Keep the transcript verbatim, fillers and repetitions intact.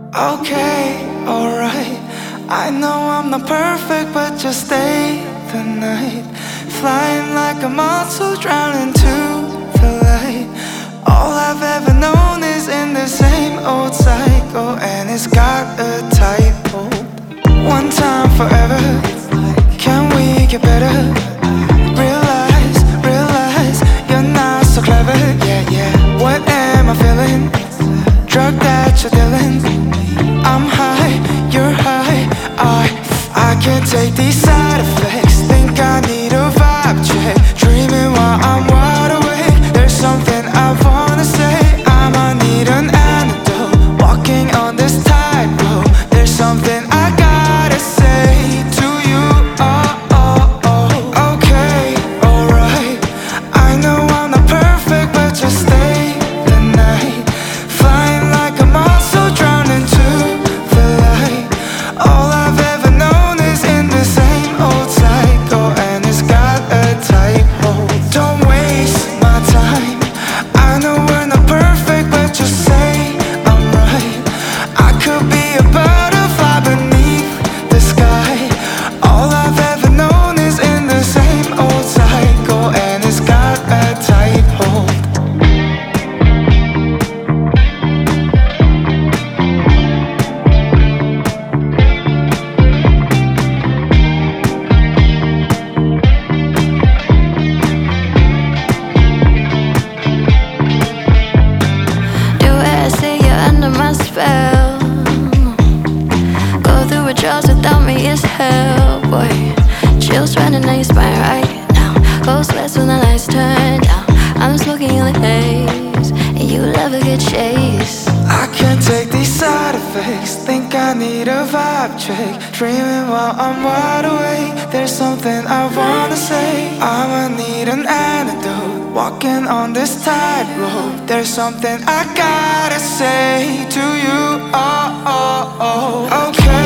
Okay, alright. I know I'm not perfect, but just stay the night. Flying like a monster, drowning to the light. All I've ever known is in the same old cycle, and it's got a typo. One time forever, can we get better? Realize, realize, you're not so clever. Yeah, yeah. What am I feeling? Drug that you're dealing. I'm high, you're high. I, I can't take these side effects. Think I need a vibe check. Dreaming while I'm wide awake. There's something I wanna say. I might need an antidote. Walking on this tightrope. There's something I gotta say to you. Oh, oh, oh. Okay, alright. I know I'm not perfect, but just stay the night. Flying like a monster, drowning to the light. All I've ever known is in the same old cycle, and it's got a typo. Don't waste my time. I know we're not perfect, but just say I'm right. I could be a butterfly beneath the sky. All I've ever known is in the same old cycle, and it's got a typo. Do I say you're under my spell? Go through withdrawals without me is hell, boy. Chills running down your spine right now. Cold sweats when the lights turn down. I'm smoking in the haze, and you love a good chase. I can't take these side effects. Think I need a vibe check. Dreaming while I'm wide awake. There's something I wanna say. I'ma need an antidote. Walking on this tightrope. There's something I gotta say to you. Oh, oh, oh. Okay.